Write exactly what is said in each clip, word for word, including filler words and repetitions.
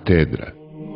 Katedra.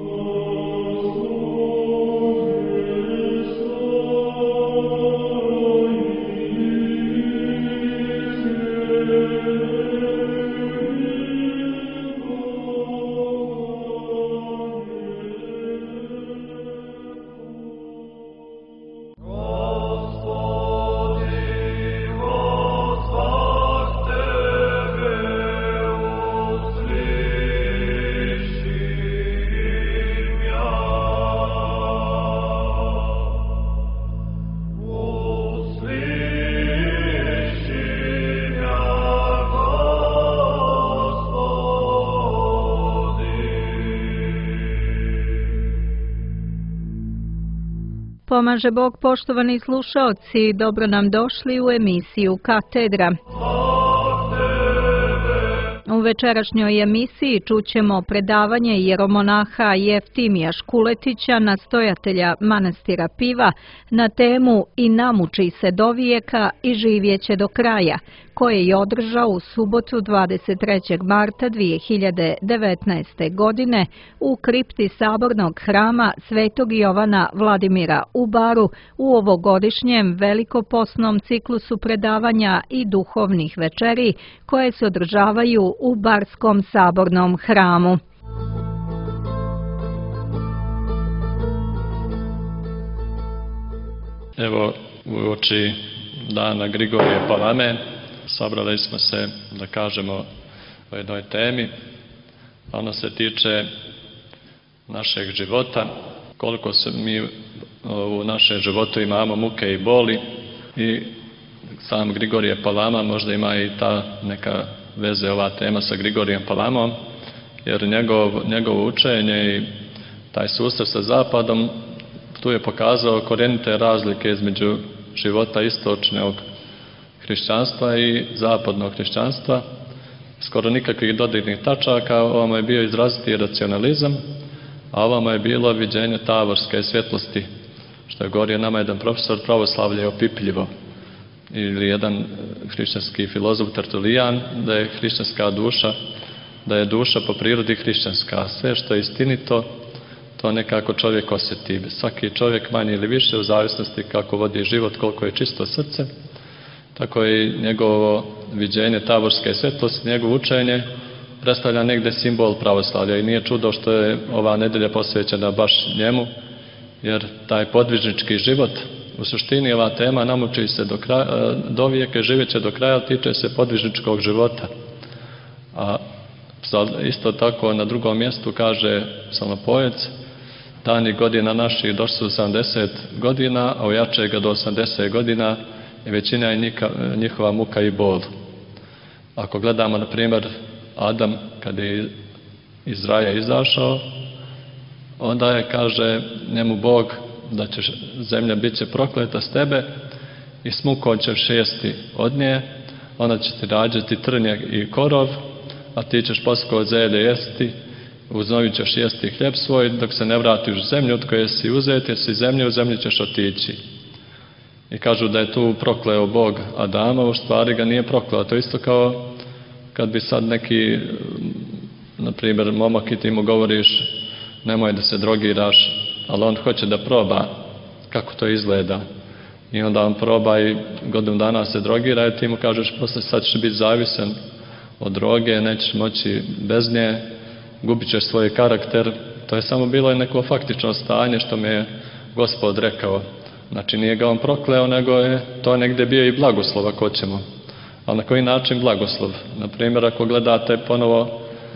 Pomaže Bog, poštovani slušaoci, dobro nam došli u emisiju Katedra. U večerašnjoj emisiji čućemo predavanje jeromonaha Jeftimija Škuletića, nastojatelja manastira Piva, na temu I namuči se dovijeka i živjeće do kraja, koje je održao u subotu dvadeset trećeg marta dvije hiljade devetnaeste. godine u kripti Sabornog hrama Svetog Jovana Vladimira u Baru u ovogodišnjem velikoposnom ciklusu predavanja i duhovnih večeri koje se održavaju u Barskom Sabornom hramu. Evo, uoči dana Grigorije Palame sabrali smo se da kažemo o jednoj temi. Ona se tiče našeg života, koliko se mi u našem životu imamo muke i boli, i sam Grigorije Palama možda ima i ta neka veze, ova tema sa Grigorijem Palamom, jer njegov, njegovo učenje i taj susret sa Zapadom tu je pokazao korijenite razlike između života istočnog hrišćanstva i zapadnog hrišćanstva. Skoro nikakvih dodirnih tačaka, ovamo je bio izraziti racionalizam, a ovamo je bilo viđenje tavorske svjetlosti, što je govorio nama jedan profesor pravoslavlja opipljivo, ili jedan hrišćanski filozof Tertulijan, da je hrišćanska duša, da je duša po prirodi hrišćanska. Sve što je istinito, to nekako čovjek osjeti. Svaki čovjek manje ili više, u zavisnosti kako vodi život, koliko je čisto srce, tako i njegovo viđenje taborske svjetlosti, njegovo učenje predstavlja negdje simbol pravoslavlja, i nije čudo što je ova nedelja posvećena baš njemu, jer taj podvižnički život, u suštini ova tema namuči se do, kraja, do vijeka, živjeće do kraja, tiče se podvižničkog života. A isto tako na drugom mjestu kaže psalmopojec: dani godina naših došli su sedamdeset godina, a ojače ga do osamdeset godina, i većina je njihova muka i bol. Ako gledamo, na primjer, Adam kad je iz raja izašao, onda je, kaže njemu Bog, da će zemlja bit će prokleta s tebe i s mukom ćeš jesti od nje, ona će ti rađati trnje i korov, a ti ćeš poslije zelje jesti, uz noju ćeš jesti hljeb svoj, dok se ne vratiš u zemlju od koje si uzet, jer si zemlje, u zemlji ćeš otići. I kažu da je tu prokleo Bog Adama, u stvari ga nije prokleo. To isto kao kad bi sad neki, na primjer, momak i ti mu govoriš nemoj da se drogiraš, ali on hoće da proba kako to izgleda. I onda on proba i godinu dana se drogira, i ti mu kažeš posle sad ćeš biti zavisan od droge, nećeš moći bez nje, gubit ćeš svoj karakter. To je samo bilo neko faktično stanje što mi je Gospod rekao. Znači nije ga on prokleo, nego je to negdje bio i blagoslov, ako ćemo. Ali na koji način blagoslov? Na primjer, ako gledate ponovo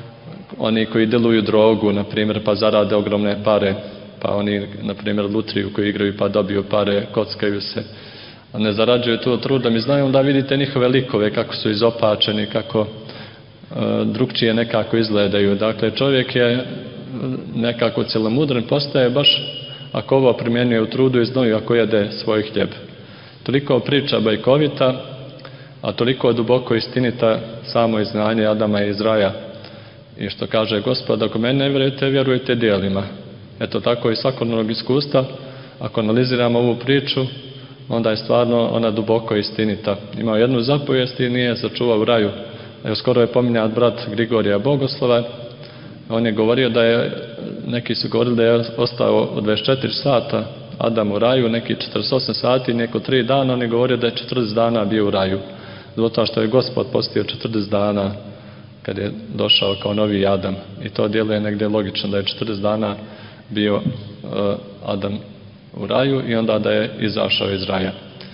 oni koji deluju drogu, na primjer, pa zarade ogromne pare, pa oni, na primjer, lutriju koji igraju pa dobiju pare, kockaju se, a ne zarađuju tu trudom i znaju, da vidite njihove likove kako su izopačeni, kako e, drugčije nekako izgledaju. Dakle, čovjek je nekako cjelomudran, postaje baš ako ovo primjenjuje u trudu i znoju, ako jede svoj hljeb. Toliko priča bajkovita, a toliko duboko istinita samo izgnanje Adama iz raja. I što kaže Gospod, ako mene ne vjerujete, vjerujte djelima. Eto tako i svakodnevnog iskustva, ako analiziramo ovu priču, onda je stvarno ona duboko istinita. Ima jednu zapovijest i nije sačuvao u raju. Evo, skoro je pominjat brat Grigorija Bogoslova, On je govorio da je, neki su govorili da je ostao od dvadeset četiri sata Adam u raju, neki četrdeset osam sati, neko tri dana, on je govorio da je četrdeset dana bio u raju. Zato što je Gospod postio četrdeset dana kad je došao kao novi Adam. I to djeluje negdje logično da je četrdeset dana bio uh, Adam u raju i onda da je izašao iz raja.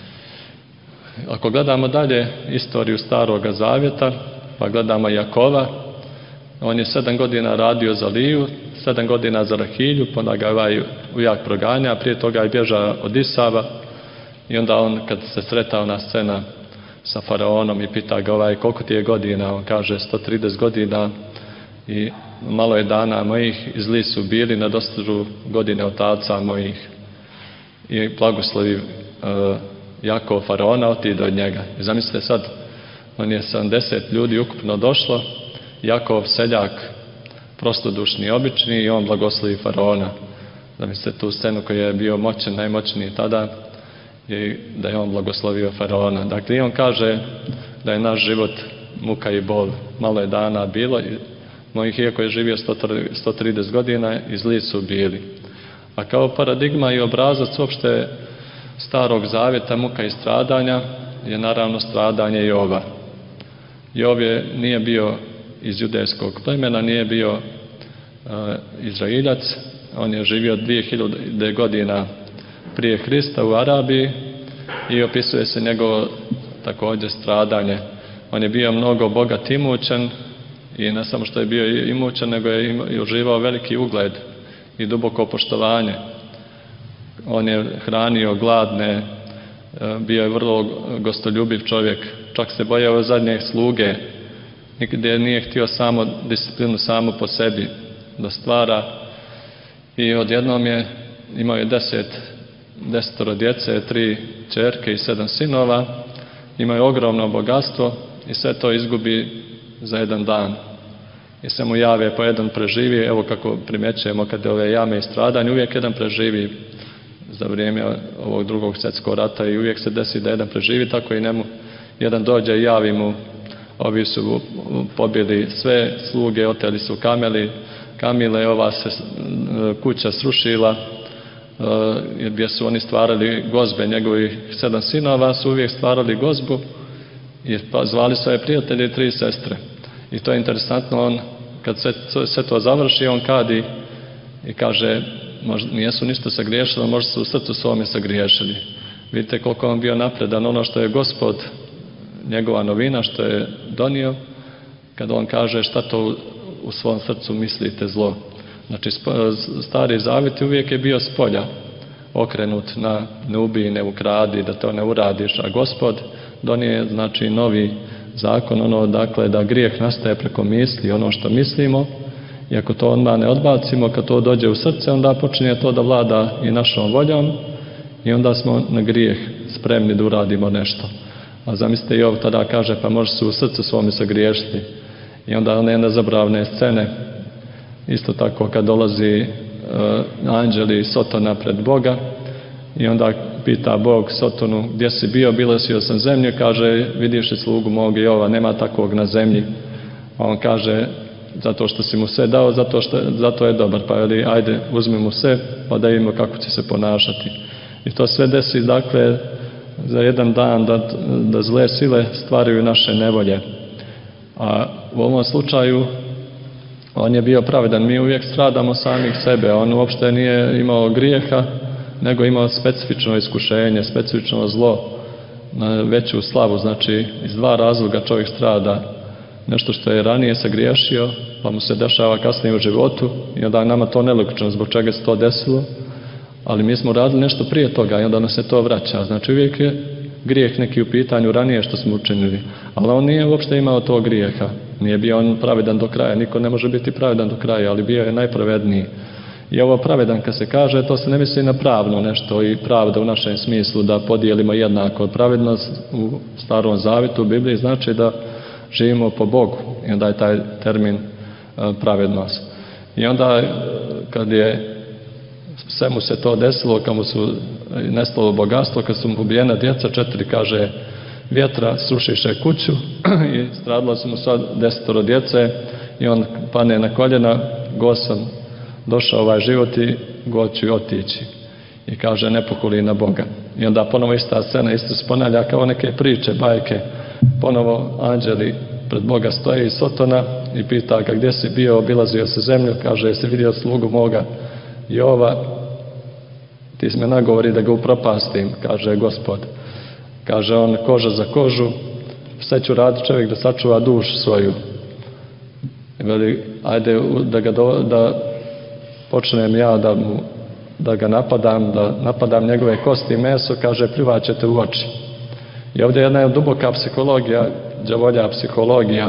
Ako gledamo dalje istoriju Staroga Zavjeta, pa gledamo Jakova, on je sedam godina radio za Liju, sedam godina za Rahilju, pa onda ga ovaj ujak proganja, prije toga je bježao od Isava i onda on kad se sretao na scena sa faraonom i pita ga ovaj koliko ti je godina, on kaže sto trideset godina i malo je dana mojih, i zli su bili, nedostižu godine otaca mojih. I blagoslovi uh, Jakov faraona, otide od njega. I zamislite sad, on je sedamdeset ljudi ukupno došlo, Jakov seljak, prostodušni, obični, i on blagoslovi faraona. Zamislite tu scenu koji je bio moćan, najmoćniji tada, i da je on blagoslovio faraona. Dakle, i on kaže da je naš život muka i bol. Malo je dana bilo, i mojih iako je živio sto trideset godina, i zli su bili. A kao paradigma i obrazac uopšte Starog Zavjeta, muka i stradanja, je naravno stradanje Jova. Jov je, nije bio iz judejskog plemena, nije bio uh, Izraeljac, on je živio dvije hiljade godina prije Krista u Arabiji i opisuje se njegovo također stradanje. On je bio mnogo bogat i imućan, i ne samo što je bio imućan, nego je i uživao veliki ugled i duboko poštovanje. On je hranio gladne, bio je vrlo gostoljubiv čovjek, čak se bojao zadnje sluge, nigdje nije htio samo disciplinu samo po sebi da stvara, i odjednom je imao je deset desetoro djece, tri ćerke i sedam sinova, imao je ogromno bogatstvo i sve to izgubi za jedan dan. I se mu jave po jedan preživi, evo kako primjećujemo kad je ove jame i stradanje, uvijek jedan preživi za vrijeme ovog drugog svjetskog rata, i uvijek se desi da jedan preživi, tako i njemu jedan dođe i javi mu, ovi su pobili sve sluge, oteli su kameli, kamile, ova se kuća srušila, gdje su oni stvarali gozbe, njegovih sedam sinova su uvijek stvarali gozbu i zvali svoje prijatelje i tri sestre. I to je interesantno, on kad sve, sve to završi, on kadi i kaže, možda nijesu ništa sagriješili, možda su u srcu svome sagriješili. Vidite koliko on bio napredan, ono što je Gospod, njegova novina što je donio, kad on kaže šta to u svom srcu mislite zlo. Znači, Stari Zavjet uvijek je bio spolja okrenut na ne ubij, ne ukradi, da to ne uradiš, a Gospod donije, znači, novi zakon, ono, dakle, da grijeh nastaje preko misli, ono što mislimo, i ako to onda ne odbacimo, kad to dođe u srce, onda počinje to da vlada i našom voljom, i onda smo na grijeh spremni da uradimo nešto. A zamislite, Jov tada kaže, pa može se u srcu svome sagriješiti. I onda one nezabravne scene, isto tako kad dolazi uh, anđeli Sotona pred Boga, i onda pita Bog Sotonu, gdje si bio, bilo si sam zemlju, kaže, vidiš li slugu mog Jova, nema takvog na zemlji. A on kaže, zato što si mu sve dao, zato, što, zato je dobar, pa ali, ajde, uzmi mu sve, pa da vidimo kako će se ponašati. I to sve desi, dakle, za jedan dan da, da zle sile stvaraju naše nevolje. A u ovom slučaju on je bio pravedan. Mi uvijek stradamo samih sebe. On uopšte nije imao grijeha, nego imao specifično iskušenje, specifično zlo na veću slavu. Znači, iz dva razloga čovjek strada. Nešto što je ranije sagriješio, pa mu se dešava kasnije u životu, i onda je nama to nelogično zbog čega se to desilo, ali mi smo radili nešto prije toga i onda nam se to vraća. Znači, uvijek je grijeh neki u pitanju ranije što smo učinili, ali on nije uopšte imao to grijeha. Nije bio on pravedan do kraja, niko ne može biti pravedan do kraja, ali bio je najpravedniji. I ovo pravedan kad se kaže, to se ne misli na pravno nešto i pravda u našem smislu da podijelimo jednako. Pravednost u Starom Zavjetu u Bibliji znači da živimo po Bogu, i onda je taj termin pravednost. I onda kad je sve mu se to desilo, kad mu su nestalo bogatstvo, kad su mu ubijena djeca, četiri, kaže, vjetra srušiše kuću i stradilo su mu sad desetoro djece, i on pane na koljena go sam došao ovaj život i go ću otići. I kaže, ne pokuli na Boga. I onda ponovo ista scena, isto se ponavlja kao neke priče, bajke. Ponovo anđeli pred Boga stoje iz Sotona i pita ga, gdje si bio, obilazio se zemlju, kaže, jesi vidio slugu moga Jova, ti si me nagovori da ga upropastim, kaže Gospod. Kaže on, koža za kožu, sve ću raditi čovjek da sačuva dušu svoju. I veli, ajde da, ga do, da počnem ja da, mu, da ga napadam, da napadam njegove kosti i meso, kaže, pljuvaćete u oči. I ovdje je jedna duboka psihologija, đavolja psihologija,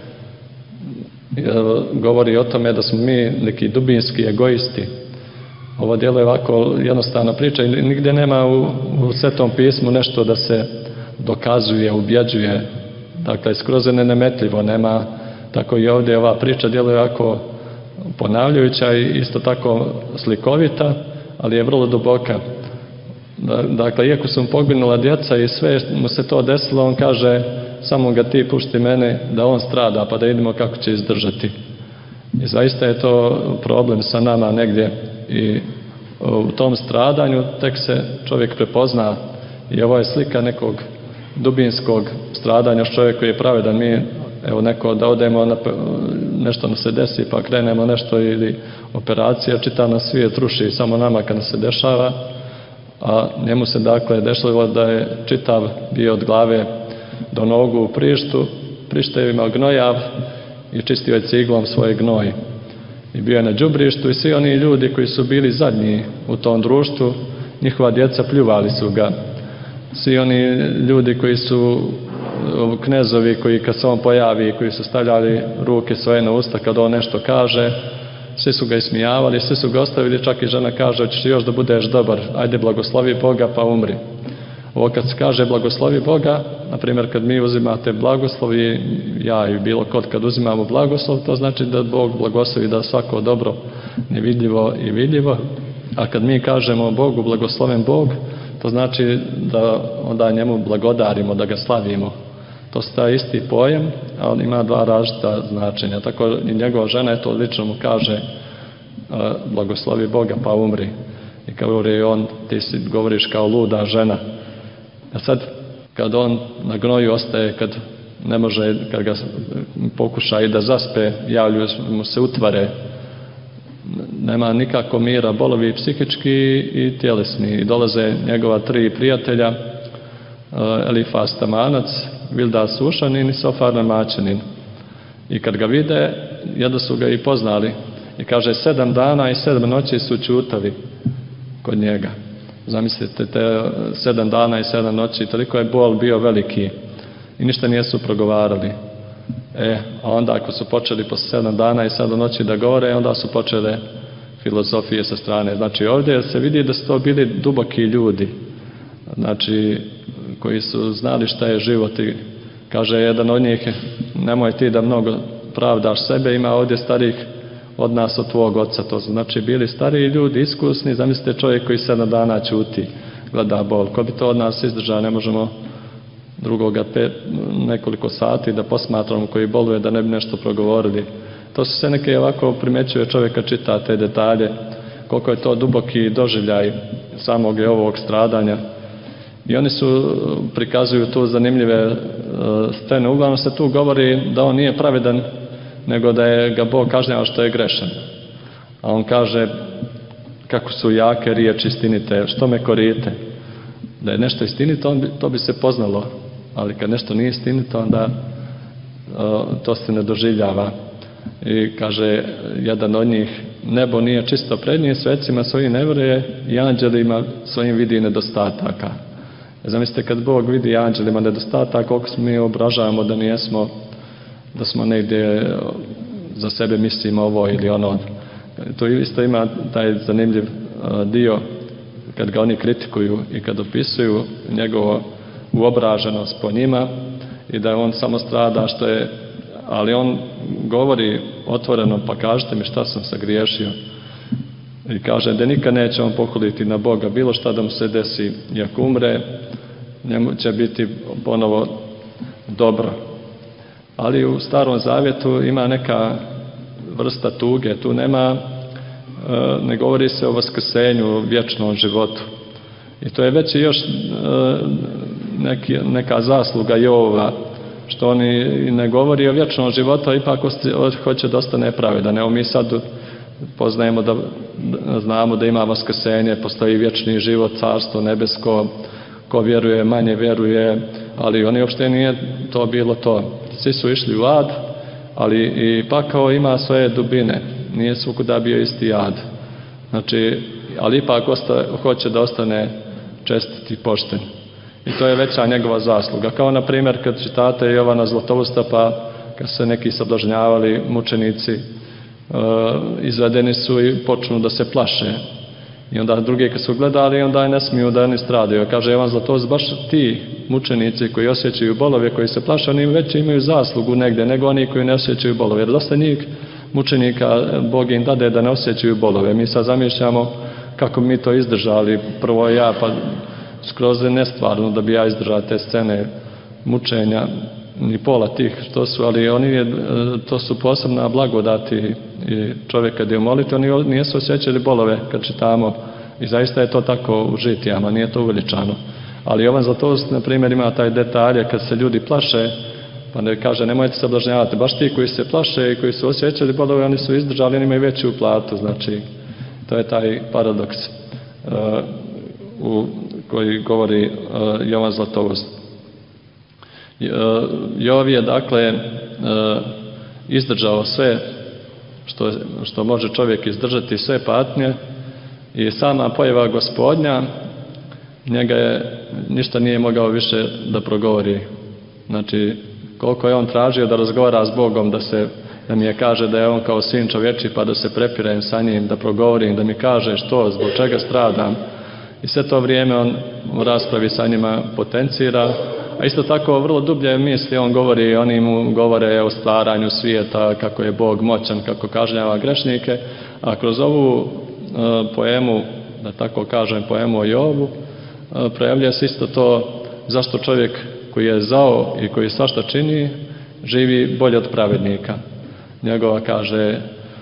govori o tome da smo mi neki dubinski egoisti. Ovo djelo je ovako jednostavna priča i nigdje nema u, u Svetom pismu nešto da se dokazuje, ubjeđuje. Dakle, skroz je nenametljivo, nema, tako i ovdje ova priča djeluje ovako ponavljajuća i isto tako slikovita, ali je vrlo duboka. Dakle, iako su mu poginula djeca i sve mu se to desilo, on kaže, samo ga ti pušti mene da on strada, pa da vidimo kako će izdržati. I zaista je to problem sa nama negdje i u tom stradanju tek se čovjek prepozna i ovo je slika nekog dubinskog stradanja s čovjek koji je pravedan. Mi, evo neko da odemo, na, nešto nam se desi pa krenemo nešto ili operacija, čitav nas svijet ruši samo nama kad nas se dešava, a njemu se dakle dešlo da je čitav bio od glave do nogu u prištu, prište je imao gnojav i čistio je ciglom svoje gnoj. I bio je na đubrištu i svi oni ljudi koji su bili zadnji u tom društvu, njihova djeca pljuvali su ga. Svi oni ljudi koji su knezovi, koji kad se on pojavi, koji su stavljali ruke svoje na usta kad on nešto kaže, svi su ga ismijavali, svi su ga ostavili, čak i žena kaže, hoćeš još da budeš dobar, ajde blagoslovi Boga pa umri. Ovo kad se kaže blagoslovi Boga, na primjer kad mi uzimate blagoslovi, ja i bilo kod kad uzimamo blagoslov, to znači da Bog blagoslovi da svako dobro nevidljivo i vidljivo, a kad mi kažemo Bogu blagosloven Bog, to znači da onda njemu blagodarimo, da ga slavimo. To je taj isti pojam, a on ima dva različita značenja. Tako i njegova žena eto lično mu kaže blagoslovi Boga pa umri. I govori on, ti si govoriš kao luda žena. A sad, kad on na gnoju ostaje, kad ne može, kad ga pokuša i da zaspe, javljuju mu se utvare, nema nikako mira, bolovi psihički i tjelesni. I dolaze njegova tri prijatelja, Elifas Tamanac, Vildas Sušanin i Sofar Namačanin. I kad ga vide, jedno su ga i poznali. I kaže, sedam dana i sedam noći su čutali kod njega. Zamislite, te sedam dana i sedam noći, toliko je bol bio veliki i ništa nijesu progovarali. E, a onda ako su počeli posle sedam dana i sedam noći da govore, onda su počele filozofije sa strane. Znači ovdje se vidi da su to bili duboki ljudi, znači koji su znali šta je život i kaže jedan od njih, nemoj ti da mnogo pravdaš sebe, ima ovdje starih od nas, od tvog oca. To su znači bili stariji ljudi, iskusni, zamislite čovjek koji sedam dana ćuti, gleda bol. Ko bi to od nas izdržao, ne možemo drugoga pet, nekoliko sati da posmatramo koji boluje, da ne bi nešto progovorili. To su sve neke ovako primećuje čovjeka, čita te detalje, koliko je to duboki doživljaj samog je ovog stradanja. I oni su, prikazuju tu zanimljive uh, scene. Uglavnom se tu govori da on nije pravedan, nego da je ga Bog kažnjava što je grešan. A on kaže, kako su jake riječi istinite, što me korite. Da je nešto istinito, on bi, to bi se poznalo. Ali kad nešto nije istinito, onda uh, to se ne doživljava. I kaže jedan od njih, nebo nije čisto pred njim, svecima svojim ne vjeruje i anđelima svojim vidi nedostataka. Zamislite kad Bog vidi anđelima nedostatak, koliko smo mi obražavamo da nijesmo, da smo negdje za sebe mislimo ovo ili ono. To isto ima taj zanimljiv dio kad ga oni kritikuju i kad opisuju njegovu uobraženost po njima i da on samo strada što je, ali on govori otvoreno, pa kažite mi šta sam sagriješio. I kaže da nikad neće on pokuliti na Boga, bilo šta da mu se desi, i ako umre, njemu će biti ponovo dobro. Ali u Starom Zavjetu ima neka vrsta tuge, tu nema, ne govori se o vaskrsenju, o vječnom životu. I to je već još neki, neka zasluga Jova, što on i ne govori o vječnom životu, a ipak hoće da ostane pravedan. Evo mi sad poznajemo da, da znamo da ima vaskrsenje, postoji vječni život, carstvo nebesko, ko vjeruje, manje vjeruje, ali oni uopšte nije to bilo to. Svi su išli u ad, ali i pakao ima svoje dubine, nije svukuda bio isti ad. Znači, ali ipak osta, hoće da ostane čestit i pošten. I to je veća njegova zasluga. Kao na primjer kad čitate Jovana Zlatousta, pa kad se neki sablažnjavali mučenici, e, izvedeni su i počnu da se plaše. I onda drugi kad su gledali, onda ne smiju da oni stradaju. Kaže Jovan Zlatoust, baš ti mučenici koji osjećaju bolove, koji se plaše, oni već imaju zaslugu negdje, nego oni koji ne osjećaju bolove. Jer dosta njih mučenika Bog im dade da ne osjećaju bolove. Mi sad zamišljamo kako mi to izdržali, prvo ja, pa skroz nestvarno da bi ja izdržao te scene mučenja, ni pola tih što su, ali oni je, to su posebna blagodati i čovjek kad je moliti, oni nisu osjećali bolove kad čitamo i zaista je to tako u žitijama, nije to uveličano. Ali Jovan Zlatoust, na primjer, ima taj detalje kad se ljudi plaše, pa ne kaže nemojte se sablažnjavati, baš ti koji se plaše i koji su osjećali bolove, oni su izdržali, oni imaju veću platu, znači to je taj paradoks uh, u koji govori uh, Jovan Zlatoust. Uh, Jov je dakle uh, izdržao sve što, što može čovjek izdržati, sve patnje i sama pojava Gospodnja njega je, ništa nije mogao više da progovori. Znači koliko je on tražio da razgovara s Bogom, da se da mi je kaže da je on kao sin čovječi, pa da se prepirem sa njim, da progovorim, da mi kaže što, zbog čega stradam. I sve to vrijeme on u raspravi sa njima potencira, a isto tako vrlo dublje misli on govori, oni mu govore o stvaranju svijeta, kako je Bog moćan, kako kažnjava grešnike, a kroz ovu uh, poemu, da tako kažem, poemu o Jobu, uh, projavlja se isto to zašto čovjek koji je zao i koji svašta čini, živi bolje od pravednika. Njegova, kaže,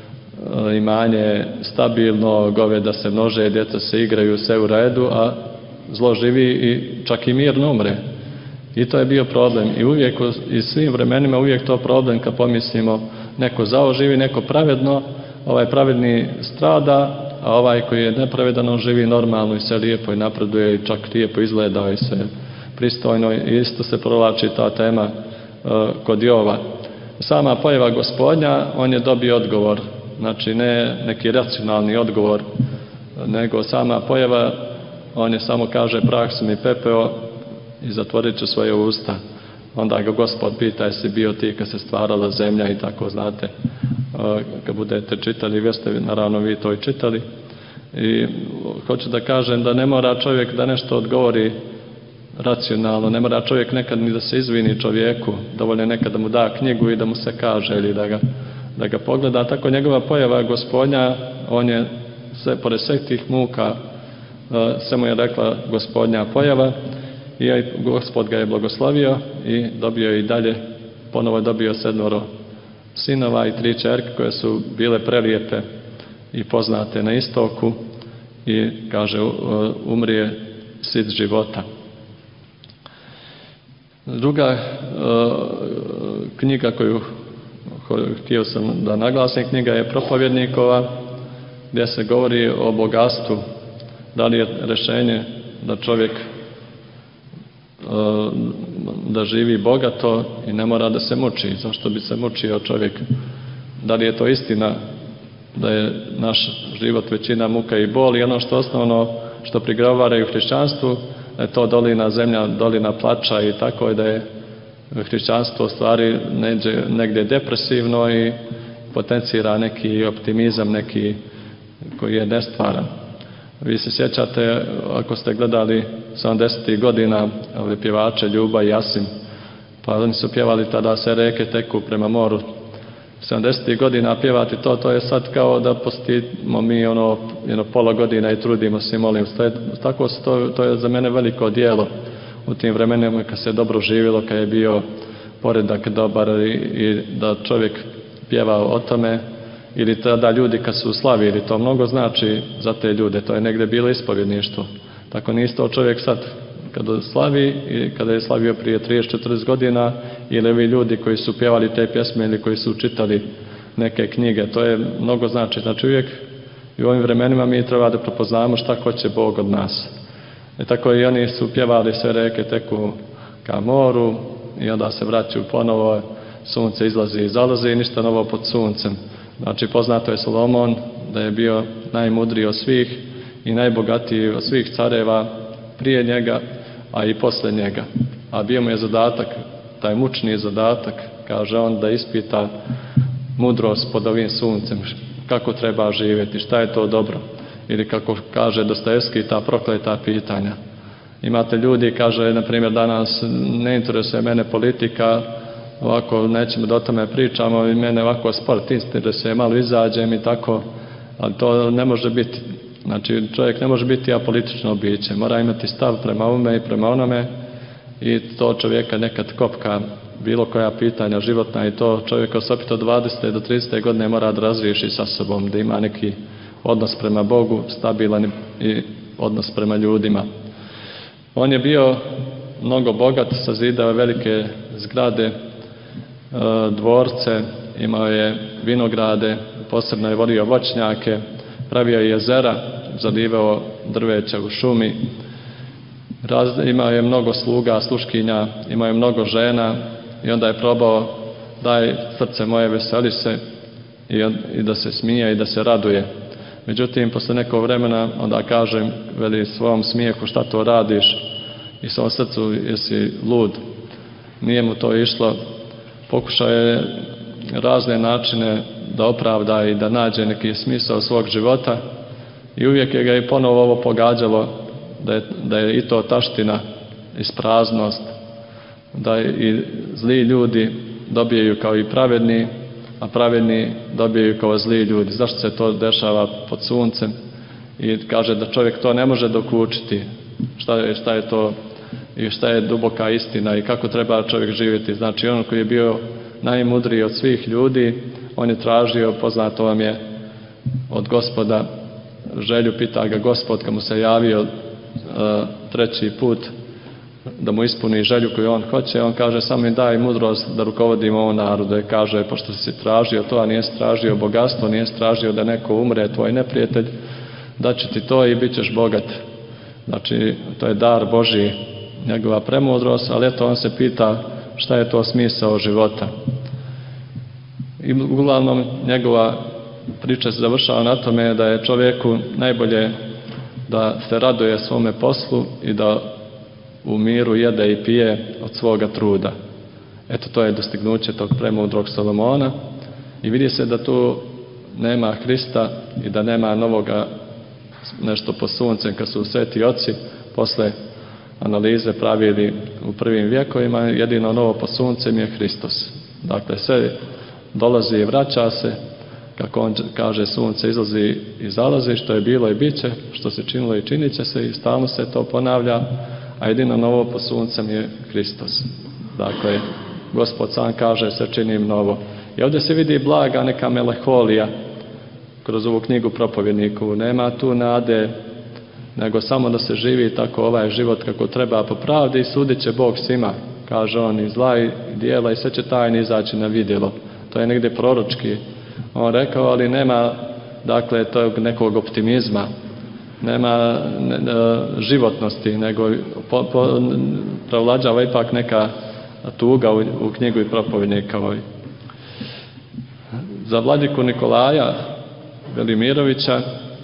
imanje stabilno, goveda se množe, djeca se igraju, sve u redu, a zlo živi i čak i mirno umre. I to je bio problem. I uvijek, i svim vremenima uvijek to problem kad pomislimo neko zao živi, neko pravedno, ovaj pravedni strada, a ovaj koji je nepravedan, on živi normalno i sve lijepo i napreduje i čak lijepo izgleda i sve pristojno. I isto se provlači ta tema uh, kod Jova. Sama pojava Gospodnja, on je dobio odgovor, znači ne neki racionalni odgovor, nego sama pojava, on je samo kaže prah su mi pepeo i zatvorit ću svoje usta. Onda ga Gospod pita jesi bio ti kad se stvarala zemlja i tako, znate, kad budete čitali, vi ste naravno vi to i čitali. I hoću da kažem da ne mora čovjek da nešto odgovori racionalno, ne mora čovjek nekad ni da se izvini čovjeku, dovoljno je nekad da mu da knjigu i da mu se kaže ili da ga, da ga pogleda. Tako njegova pojava Gospodnja, on je sve, pored svih tih muka, sve mu je rekla Gospodnja pojava i Gospod ga je blagoslovio i dobio je i dalje, ponovo je dobio sedmoro sinova i tri čerke koje su bile prelijepe i poznate na istoku i kaže umrije sit života. Druga uh, knjiga koju htio sam da naglasim, knjiga je Propovjednikova, gdje se govori o bogatstvu. Da li je rješenje da čovjek uh, da živi bogato i ne mora da se muči? Zašto bi se mučio čovjek? Da li je to istina da je naš život većina muka i bol i ono što osnovno što prigovaraju hrišćanstvu, da je to dolina zemlja, dolina plača i tako je da je hrišćanstvo u stvari negdje, negdje depresivno i potencira neki optimizam, neki koji je nestvaran. Vi se sjećate, ako ste gledali sedamdesetih godina ove pjevače Ljuba i Jasim, pa oni su pjevali tada se reke teku prema moru. sedamdesetih godina pjevati to, to je sad kao da postimo mi ono, jedno pola godina i trudimo se i molim. Tako se to, to je za mene veliko djelo u tim vremenima kad se dobro živjelo, kad je bio poredak dobar i, i da čovjek pjeva o tome ili tada ljudi kad su slavili, to mnogo znači za te ljude, to je negdje bilo ispovjedništvo. Tako nije to čovjek sad kada slavi i kada je slavio prije trideset do četrdeset godina, ili ovi ljudi koji su pjevali te pjesme ili koji su čitali neke knjige, to je mnogo znači. Znači uvijek i u ovim vremenima mi treba da prepoznamo šta hoće Bog od nas. I tako i oni su pjevali, sve reke teku ka moru i onda se vraćaju ponovo, sunce izlazi i zalazi i ništa novo pod suncem. Znači poznato je Solomon da je bio najmudriji od svih i najbogatiji od svih careva prije njega, a i posle njega. A bio mu je zadatak, taj mučni zadatak, kaže on, da ispita mudrost pod ovim suncem, kako treba živjeti, šta je to dobro. Ili kako kaže Dostojevski, ta prokleta pitanja. Imate ljudi, kaže, na primjer, danas ne interesuje mene politika, ovako nećemo da o tome pričamo, i mene ovako sport interesuje, malo izađem i tako, ali to ne može biti. Znači, čovjek ne može biti apolitično biće, mora imati stav prema ovome i prema onome i to čovjeka nekad kopka bilo koja pitanja životna i to čovjek osobito od dvadesete do tridesete godine mora da razriješi sa sobom, da ima neki odnos prema Bogu, stabilan i odnos prema ljudima. On je bio mnogo bogat, sazidao velike zgrade, dvorce, imao je vinograde, posebno je volio voćnjake, pravio je jezera, zalivao drveća u šumi, Raz, imao je mnogo sluga, sluškinja, imao je mnogo žena i onda je probao daj srce moje veseli se i, i da se smije i da se raduje. Međutim, posle nekog vremena onda kaže, veli svom smijehu šta to radiš i svom srcu jesi lud. Nije mu to išlo, pokušao je razne načine da opravda i da nađe neki smisao svog života i uvijek je ga i ponovo ovo pogađalo da je, da je i to taština, ispraznost, da i zli ljudi dobijaju kao i pravedni, a pravedni dobijaju kao zli ljudi. Zašto se to dešava pod suncem? I kaže da čovjek to ne može dokučiti. Šta je, šta je to i šta je duboka istina i kako treba čovjek živjeti. Znači on koji je bio najmudriji od svih ljudi, on je tražio, poznato vam je, od Gospoda želju, pita ga Gospod kad mu se javio uh, treći put da mu ispuni želju koju on hoće, on kaže samo mi daj mudrost da rukovodim ovom narodu. I kaže, pošto si tražio to, a nije tražio bogatstvo, nije tražio da neko umre, tvoj neprijatelj, daće ti to i bit ćeš bogat. Znači, to je dar Božji, njegova premudrost, ali eto on se pita šta je to smisao života. I uglavnom njegova priča se završava na tome da je čovjeku najbolje da se raduje svome poslu i da u miru jede i pije od svoga truda. Eto, to je dostignuće tog premudrog Solomona i vidi se da tu nema Hrista i da nema novoga nešto po suncem kad su sveti oci posle analize pravili u prvim vjekovima, jedino novo po suncem je Hristos. Dakle, sve dolazi i vraća se, kako on kaže, sunce izlazi i zalazi, što je bilo i bit će, što se činilo i činit će se i stalno se to ponavlja, a jedino novo po suncem je Hristos. Dakle, Gospod sam kaže, sve činim novo. I ovdje se vidi blaga neka melanholija kroz ovu knjigu propovjedniku. Nema tu nade, nego samo da se živi tako ovaj život kako treba po pravdi i sudit će Bog svima, kaže on, i zla i dijela i sve će tajni izaći na vidjelo. To je negdje proročki on rekao, ali nema, dakle, tog nekog optimizma, nema ne, ne, životnosti, nego po, po, prevlađava ipak neka tuga u, u knjigu i propovjednika. Za vladiku Nikolaja Velimirovića,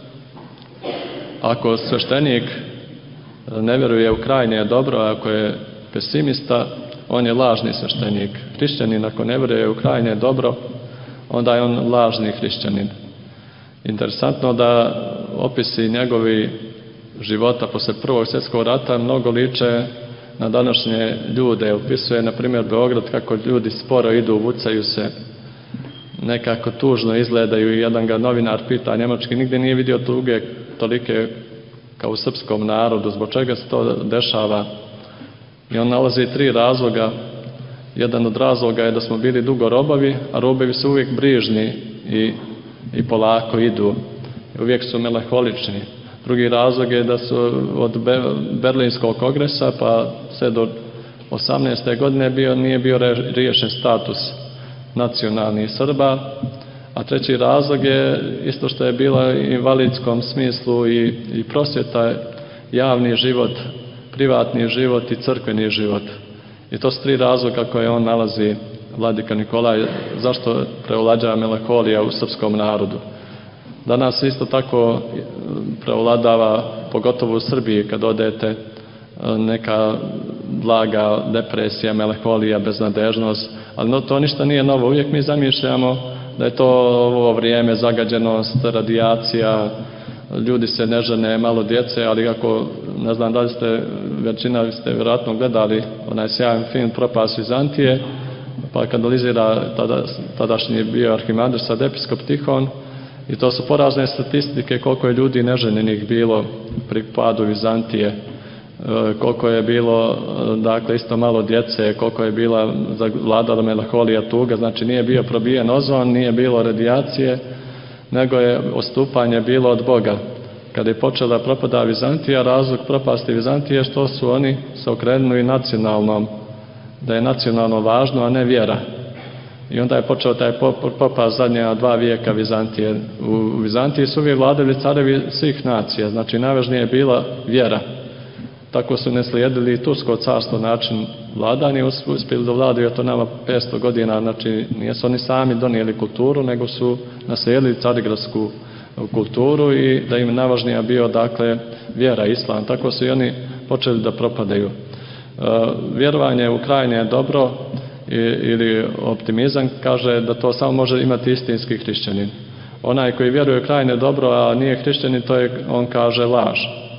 ako sveštenik ne vjeruje u krajnje dobro, ako je pesimista, on je lažni sveštenik. Hrišćanin ako ne vjeruje u krajnje dobro, onda je on lažni hrišćanin. Interesantno da opisi njegovi života posle Prvog svjetskog rata mnogo liče na današnje ljude. Opisuje, na primjer, Beograd kako ljudi sporo idu, vucaju se, nekako tužno izgledaju i jedan ga novinar pita, njemački, nigdje nije vidio tuge tolike kao u srpskom narodu, zbog čega se to dešava. I on nalazi tri razloga. Jedan od razloga je da smo bili dugo robovi, a robovi su uvijek brižni i i polako idu. Uvijek su melaholični. Drugi razlog je da su od Berlinskog kongresa pa sve do osamnaeste godine bio, nije bio riješen status nacionalnih Srba, a treći razlog je isto što je bila u invalidskom smislu i, i prosvjeta, javni život, privatni život i crkveni život. I to su tri razloga koje on nalazi, vladika Nikolaj, zašto prevladava melanholija u srpskom narodu. Danas isto tako prevladava, pogotovo u Srbiji, kad odete, neka blaga depresija, melanholija, beznadežnost, ali no, to ništa nije novo. Uvijek mi zamišljamo da je to ovo vrijeme, zagađenost, radijacija, ljudi se ne žene, malo djece, ali ako, ne znam da li ste, većina ste vjerojatno gledali onaj sjajan film Propast Vizantije, pa kad analizira tada, tadašnji bio arhimandrit episkop Tihon, i to su porazne statistike koliko je ljudi neženjenih bilo pri padu Vizantije, koliko je bilo, dakle, isto malo djece, koliko je bila vladala melanholija, tuga, znači nije bio probijen ozon, nije bilo radijacije, nego je odstupanje bilo od Boga. Kada je počela propada Vizantija, razlog propasti Vizantije što su oni se okrenuli nacionalnom, da je nacionalno važno, a ne vjera. I onda je počeo taj propast zadnja dva vijeka Vizantije. U Vizantiji su uvijek vladali carevi svih nacija, znači najvažnije je bila vjera. Tako su ne slijedili i Tursko carstvo način vladanja, uspjeli da vladaju to nama petsto godina, znači nisu oni sami donijeli kulturu, nego su naslijedili carigradsku kulturu i da im najvažnija bio, dakle, vjera, islam. Tako su i oni počeli da propadaju. Vjerovanje u krajnje je dobro ili optimizam kaže da to samo može imati istinski hrišćanin. Onaj koji vjeruje u krajnje dobro, a nije hrišćanin, to je, on kaže, laž.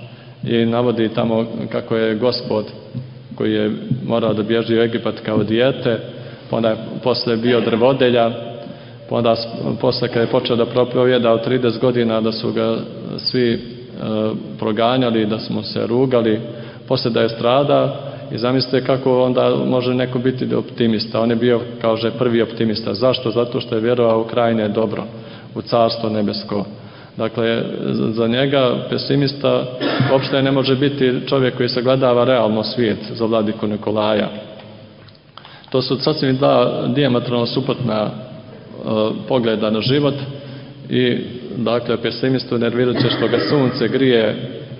I navodi tamo kako je Gospod koji je morao da bježi u Egipat kao dijete, pa onda je posle bio drvodelja, pa onda posle kad je počeo da propovjeda od trideset godina da su ga svi e, proganjali, da smo se rugali, posle da je strada i zamislite kako onda može neko biti optimista. On je bio, kaže, prvi optimista. Zašto? Zato što je vjerovao u krajnje dobro, u carstvo nebesko. Dakle, za njega pesimista uopšte ne može biti čovjek koji sagledava realno svijet, za vladiku Nikolaja. To su sasvim dva dijametralno suprotna uh, pogleda na život i, dakle, pesimistu nerviraće što ga sunce grije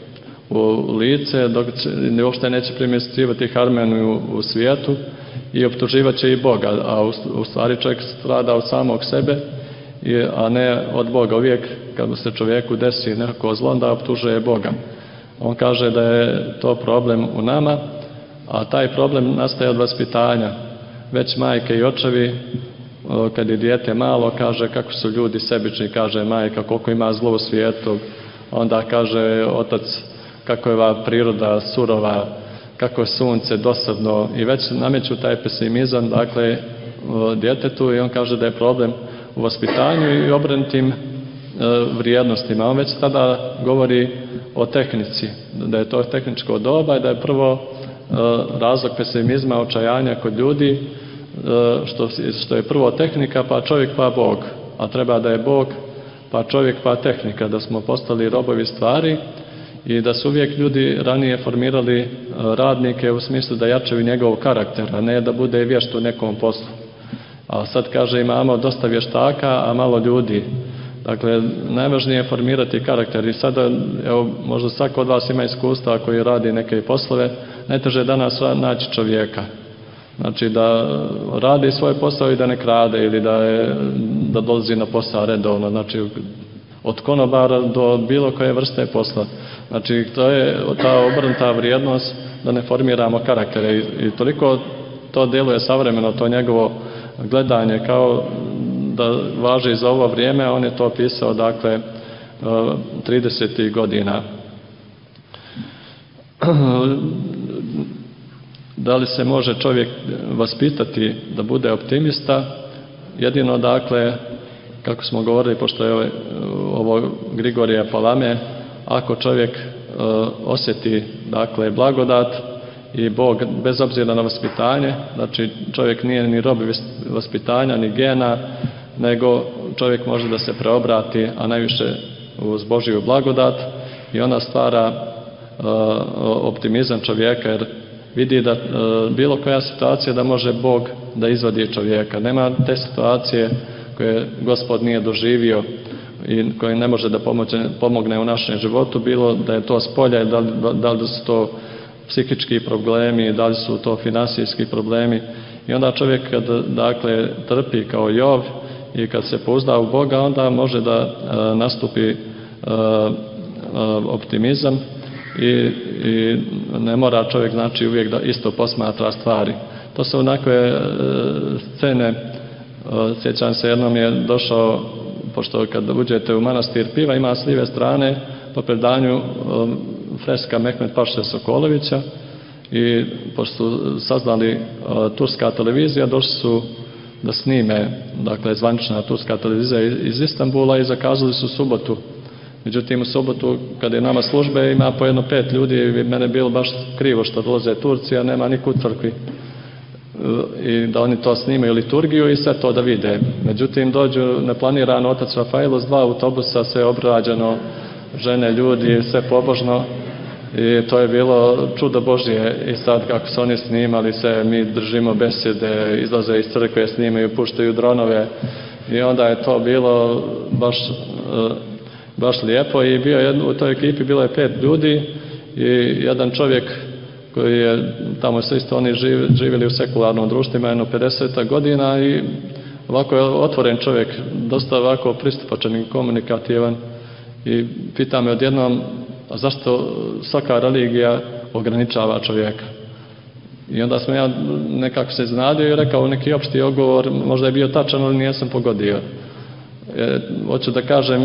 u lice, dok će, uopšte neće primjećivati harmoniju u svijetu i optuživat će i Boga, a u, u stvari čovjek strada od samog sebe, a ne od Boga. Uvijek kad se čovjeku desi nekako zlo, onda optužuje Boga. On kaže da je to problem u nama, a taj problem nastaje od vaspitanja. Već majke i očevi, kad je dijete malo, kaže kako su ljudi sebični, kaže majka koliko ima zlo u svijetu, onda kaže otac kako je ova priroda surova, kako je sunce dosadno, i već nameću taj pesimizam, dakle, djetetu, i on kaže da je problem u vaspitanju i obrnutim e, vrijednostima. On već tada govori o tehnici, da je to tehničko doba i da je prvo e, razlog pesimizma, očajanja kod ljudi, e, što, što je prvo tehnika, pa čovjek pa Bog, a treba da je Bog pa čovjek pa tehnika, da smo postali robovi stvari i da su uvijek ljudi ranije formirali e, radnike u smislu da jačaju njegov karakter, a ne da bude vješt u nekom poslu. A sad, kaže, imamo dosta vještaka, a malo ljudi. Dakle, najvažnije je formirati karakter i sada, evo, možda svako od vas ima iskustva koji radi neke poslove, najteže je danas naći čovjeka. Znači, da radi svoj posao i da ne krade ili da, je, da dolazi na posao redovno. Znači, od konobara do bilo koje vrste posla. Znači, to je ta obrnuta vrijednost da ne formiramo karaktere i, i toliko to djeluje savremeno, to njegovo gledanje kao da važi za ovo vrijeme. On je to pisao, dakle, tridesetih godina. Da li se može čovjek vaspitati da bude optimista? Jedino, dakle, kako smo govorili, pošto je ovo Grigorije Palame, ako čovjek osjeti, dakle, blagodat i Bog, bez obzira na vaspitanje, znači čovjek nije ni rob vaspitanja, ni gena, nego čovjek može da se preobrati, a najviše uz Božju blagodat, i ona stvara optimizam čovjeka, jer vidi da bilo koja situacija da može Bog da izvadi čovjeka. Nema te situacije koje Gospod nije doživio i koje ne može da pomogne u našem životu, bilo da je to spolja, da li, da li su to psihički problemi, da li su to finansijski problemi. I onda čovjek kad dakle trpi kao Jov i kad se pouzda u Boga, onda može da a, nastupi a, a, optimizam i, i ne mora čovjek znači uvijek da isto posmatra stvari. To su onakve a, scene. A, sjećam se, jednom je došao, pošto kad uđete u manastir Piva ima s lijeve strane po predanju a, freska Mehmet Paše Sokolovića, i pošto su saznali a, turska televizija, došli su da snime, dakle zvanična turska televizija iz Istanbula, i zakazali su subotu. Međutim, u subotu kad je nama službe ima po jedno pet ljudi, i mene je bilo baš krivo što dolaze Turci, a nema niko u crkvi, i da oni to snimaju liturgiju i sve to da vide. Međutim, dođu neplanirano otac Rafailo s dva autobusa, sve obrađeno, žene, ljudi, sve pobožno, i to je bilo čudo Božje. I sad kako su oni snimali sve, mi držimo besjede, izlaze iz crkve, snimaju, puštaju dronove, i onda je to bilo baš, baš lijepo. I bio jedno, u toj ekipi bilo je pet ljudi i jedan čovjek koji je, tamo su isto oni živ, živjeli u sekularnom društvu, ima jedno pedeset godina, i ovako je otvoren čovjek, dosta ovako pristupačan i komunikativan, i pita me odjednom, a zašto svaka religija ograničava čovjeka? I onda sam ja nekako se iznenadio i rekao neki opšti odgovor, možda je bio tačan, ali nisam pogodio. E, hoću da kažem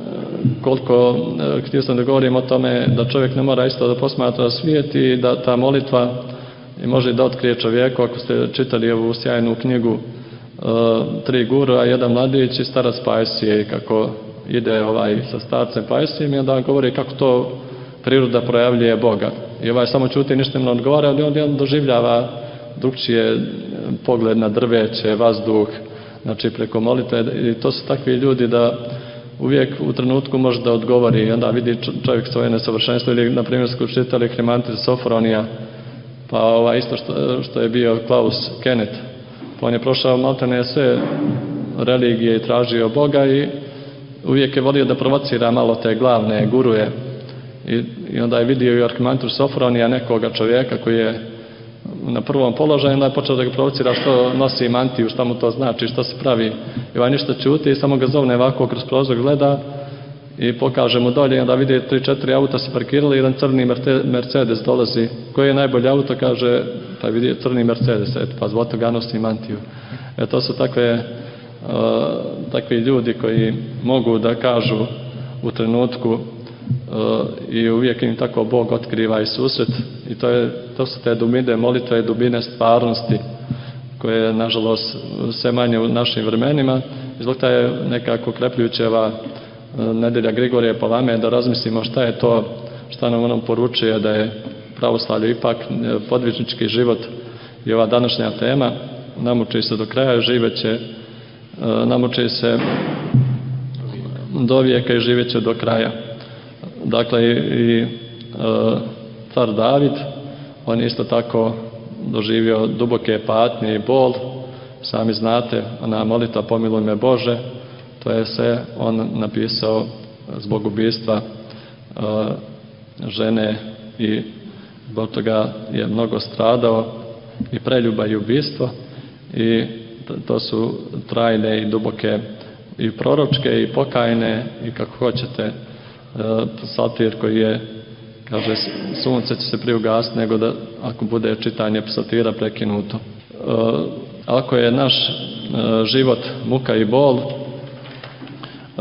koliko, htio sam da govorim o tome da čovjek ne mora isto da posmatra svijet, i da ta molitva može da otkrije čovjeku. Ako ste čitali ovu sjajnu knjigu uh, Tri guru, a jedan mladić i starac Pajsije, kako ide ovaj sa starcem Pajsijem, i onda govori kako to priroda projavljuje Boga. I ovaj samo čuti, ništa ne odgovara, ali on, on doživljava drugčije pogled na drveće, vazduh, znači preko molitve. I to su takvi ljudi da uvijek u trenutku može da odgovori, i onda vidi čovjek svoje nesavršenstvo. Ili na primjer smo čitali Hrimantis Sofronija, pa ovaj isto što, što je bio Klaus Kenneth, pa on je prošao maltene sve religije i tražio Boga, i uvijek je volio da provocira malo te glavne guruje, i, i onda je vidio i Arhimantus Sofronija nekoga čovjeka koji je na prvom položaju, onda je počeo da ga provocira što nosi mantiju, šta mu to znači, što se pravi. I ovaj ništa čuti i samo ga zovne ovako kroz prozor, gleda i pokaže mu dolje, i onda vidi tri četiri auta se parkirali, jedan crni Mercedes dolazi. Koji je najbolji auto? Kaže, pa vidi crni Mercedes, et, pa zbog toga nosi mantiju. E, to su takve, uh, takvi ljudi koji mogu da kažu u trenutku, uh, i uvijek im tako Bog otkriva i susret, i to, je, to su te dubine molitve i dubine stvarnosti koje je nažalost sve manje u našim vremenima. I zbog toga je nekako krepljućeva nedelja Grigorije Palame, da razmislimo šta je to, šta nam onom poručuje da je pravoslavlje ipak podvižnički život. I ova današnja tema, namuči se do kraja, živeće, namuči se do vijeka i živeće do kraja. Dakle, i, i car David, on isto tako doživio duboke patnje i bol. Sami znate, ona molitva pomiluj me Bože, to je sve on napisao zbog ubistva uh, žene, i zbog toga je mnogo stradao, i preljuba i ubistvo, i to su trajne i duboke i proročke i pokajne, i kako hoćete, uh, psaltir koji je, kaže, sunce će se prije ugasiti nego da ako bude čitanje psaltira prekinuto. Uh, ako je naš uh, život muka i bol, Uh,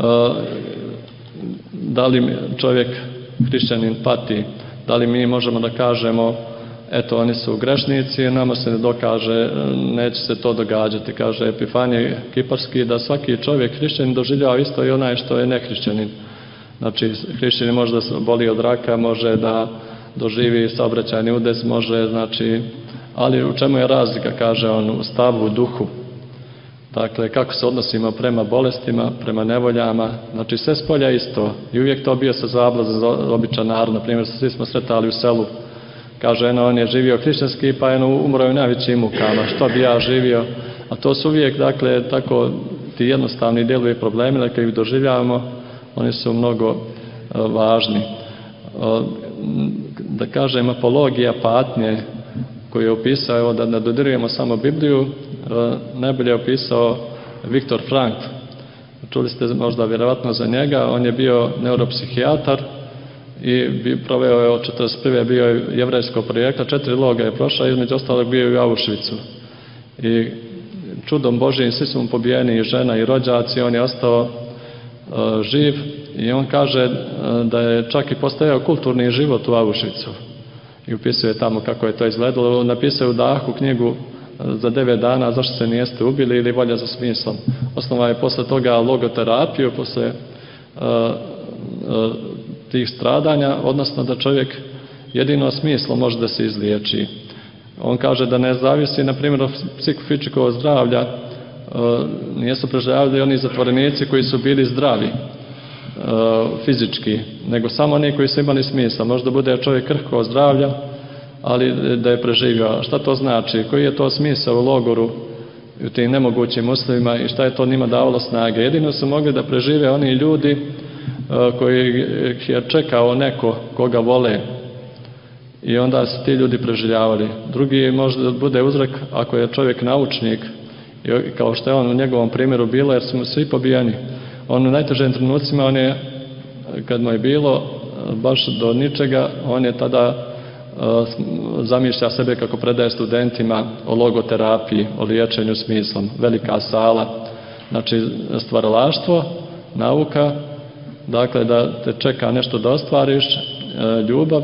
da li čovjek, hrišćanin, pati, da li mi možemo da kažemo eto oni su grešnici, nama se ne dokaže, neće se to događati. Kaže Epifanije Kiparski da svaki čovjek hrišćanin doživljava isto i onaj što je nehrišćanin. Znači hrišćanin može da se boli od raka, može da doživi saobraćajni udes, može, znači, ali u čemu je razlika, kaže on, u stavu, u duhu. dakle kako se odnosimo prema bolestima, prema nevoljama, znači sve spolja isto i uvijek to bio sa zablaza za običan narod, na primjer svi smo sretali u selu, kaže eno on je živio hrišćanski pa eno umro je u najvećim mukama, što bi ja živio, a to su uvijek dakle tako ti jednostavni dijelovi problemi, dakle ih doživljavamo, oni su mnogo uh, važni. Uh, da kažem apologija patnje koju je opisao, evo da ne dodirujemo samo Bibliju, uh, najbolje je opisao Viktor Frankl. Čuli ste možda vjerovatno za njega, on je bio neuropsihijatar i proveo je od četrdeset prve bio je jevrejskog projekta, četiri loga je prošao, između ostalog bio je u Auschwitzu. I čudom Božijim svi su mu pobijeni i žena i rođaci, on je ostao uh, živ i on kaže uh, da je čak i postojao kulturni život u Auschwitzu i upisuje tamo kako je to izgledalo. Napisao u Dahu knjigu uh, za devet dana zašto se nijeste ubili ili volja za smislom. Osnova je posle toga logoterapiju, posle uh, uh, tih stradanja, odnosno da čovjek jedino smislom može da se izliječi. On kaže da ne zavisi, na primjer, od psihofizičkog zdravlja, e, nisu preživljavali oni zatvorenici koji su bili zdravi e, fizički, nego samo oni koji su imali smisla. Možda bude čovjek krhko zdravlja, ali da je preživio. Šta to znači? Koji je to smisao u logoru u tim nemogućim uslovima i šta je to njima davalo snage? Jedino su mogli da prežive oni ljudi e, koji je čekao neko koga vole, i onda su ti ljudi preživljavali. Drugi možda bude uzrok ako je čovjek naučnik, kao što je on u njegovom primjeru bilo, jer su mu svi pobijeni. On u najtežim trenucima, on je, kad mu je bilo baš do ničega, on je tada uh, zamišlja sebe kako predaje studentima o logoterapiji, o liječenju smislom. Velika sala, znači stvaralaštvo, nauka, dakle da te čeka nešto da ostvariš, uh, ljubav,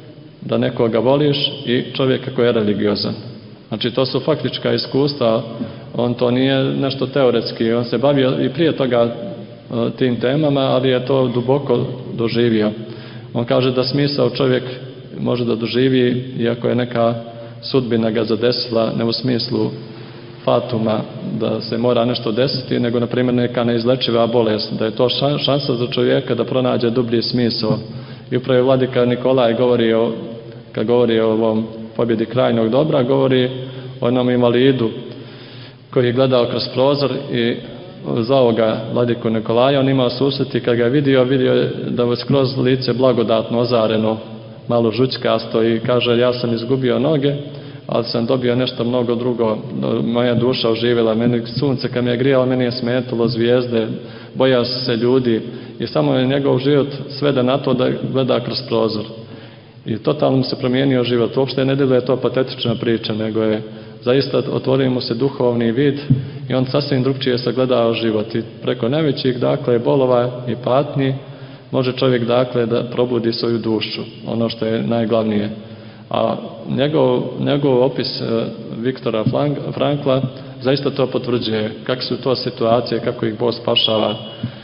da nekoga voliš i čovjeka koji je religiozan. Znači to su faktička iskustva, on to nije nešto teoretski, on se bavio i prije toga tim temama, ali je to duboko doživio. On kaže da smisao čovjek može da doživi, iako je neka sudbina ga zadesila, ne u smislu fatuma, da se mora nešto desiti, nego na primjer neka neizlečiva bolest, da je to šansa za čovjeka da pronađe dublji smisao. I upravo je vladika Nikolaj govori o, kad govori o ovom pobjedi krajnog dobra, govori o jednom invalidu koji je gledao kroz prozor i zvao ga vladiku Nikolaja. On imao susret i kad ga je vidio, vidio je da je skroz lice blagodatno ozareno, malo žućkasto i kaže ja sam izgubio noge, ali sam dobio nešto mnogo drugo. Moja duša oživjela, meni sunce kad mi je grijalo, meni je smetalo zvijezde, bojao se ljudi i samo je njegov život svede na to da gleda kroz prozor. I totalno mu se promijenio život. Uopšte ne djeluje to patetična priča, nego je zaista otvorio mu se duhovni vid i on sasvim drugčije sagledao život. I preko najvećih, dakle, bolova i patnji može čovjek, dakle, da probudi svoju dušu, ono što je najglavnije. A njegov, njegov opis e, Viktora Frankla zaista to potvrđuje, kakve su to situacije, kako ih Bog spašava.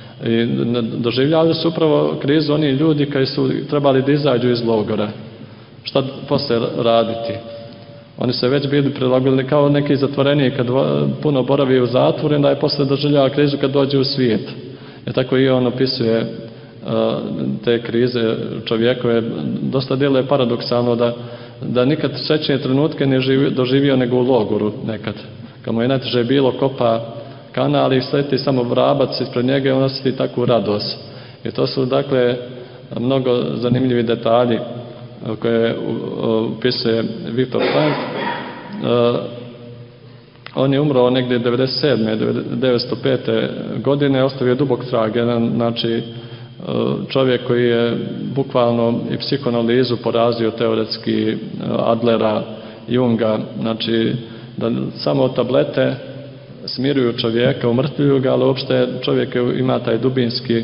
I doživljavali su upravo krizu oni ljudi koji su trebali da izađu iz logora. Šta posle raditi? Oni se već bili prilagodili kao neki zatvoreni kad puno boravi u zatvoru, onda je posle doživljava krizu kad dođe u svijet. I tako i on opisuje uh, te krize čovjekove. Dosta djeluje paradoksalno da, da nikad srećnije trenutke ne živi, doživio nego u logoru nekad. Kad mu je najteže bilo, kopa kanal i sleti samo vrabac ispred njega i on osjeti takvu radost. I to su, dakle, mnogo zanimljivi detalji koje upisuje Viktor Frankl. On je umro negdje devedeset sedme devetsto pete godine, ostavio dubok trag, jedan, znači, čovjek koji je bukvalno i psihoanalizu porazio teoretski Adlera, Junga, znači da samo tablete smiruju čovjeka, umrtljuju ga, ali uopšte čovjek ima taj dubinski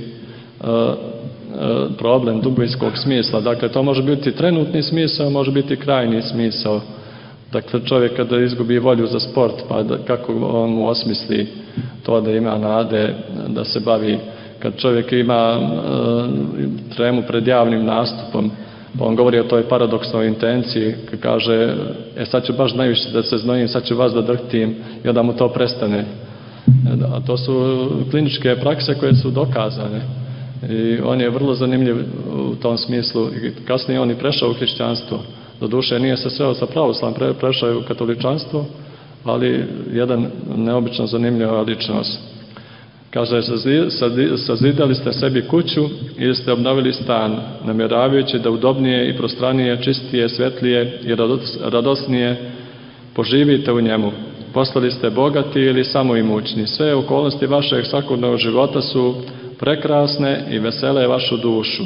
problem dubinskog smisla. Dakle, to može biti trenutni smisao, može biti krajni smisao. Dakle, čovjek kada izgubi volju za sport, pa da, kako on mu osmisli to da ima nade, da se bavi, kad čovjek ima e, tremu pred javnim nastupom, pa on govori o toj paradoksnoj intenciji, kad kaže, e sad ću baš najviše da se znojim, sad ću vas da drhtim, i onda mu to prestane. A to su kliničke prakse koje su dokazane. I on je vrlo zanimljiv u tom smislu. I kasnije on i prešao u hrišćanstvo. Doduše nije se sreo sa pravoslavnom, pre, prešao je u katoličanstvo, ali jedan neobično zanimljiva ličnost. Kaže, sazidali ste sebi kuću ili ste obnovili stan, namjeravajući da udobnije i prostranije, čistije, svetlije i radosnije poživite u njemu. Postali ste bogati ili samo imućni. Sve okolnosti vašeg svakodnevnog života su prekrasne i vesele vašu dušu.